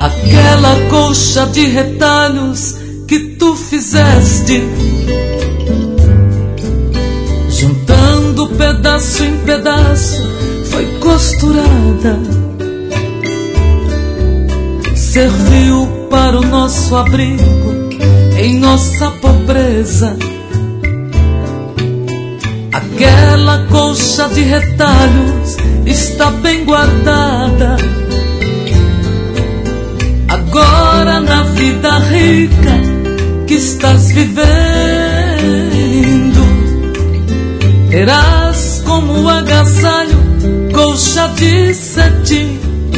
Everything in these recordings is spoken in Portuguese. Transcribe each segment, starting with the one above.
aquela colcha de retalhos que tu fizeste, juntando pedaço em pedaço, foi costurada, serviu para o nosso abrigo em nossa pobreza. Aquela colcha de retalhos está bem guardada. Agora na vida rica que estás vivendo, terás como agasalho colcha de cetim.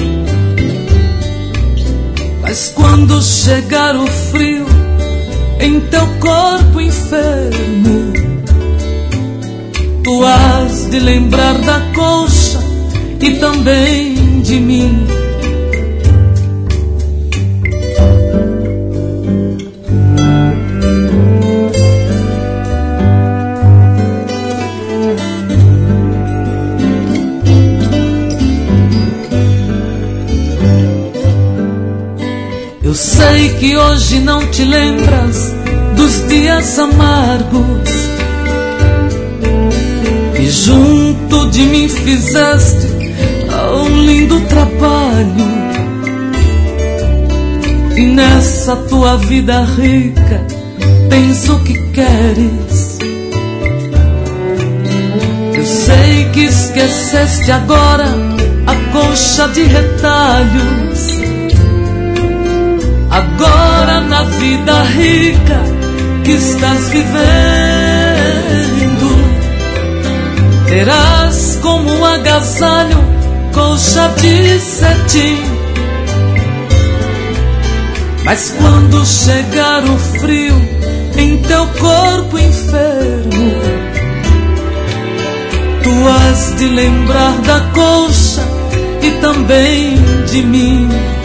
Mas quando chegar o frio em teu corpo enfermo, tu has de lembrar da colcha e também de mim. Eu sei que hoje não te lembras dos dias amargos e junto de mim fizeste um lindo trabalho. E nessa tua vida rica tens o que queres. Eu sei que esqueceste agora a colcha de retalhos. Agora na vida rica que estás vivendo, terás como agasalho colcha de cetim. Mas quando chegar o frio em teu corpo enfermo, tu has de lembrar da colcha e também de mim.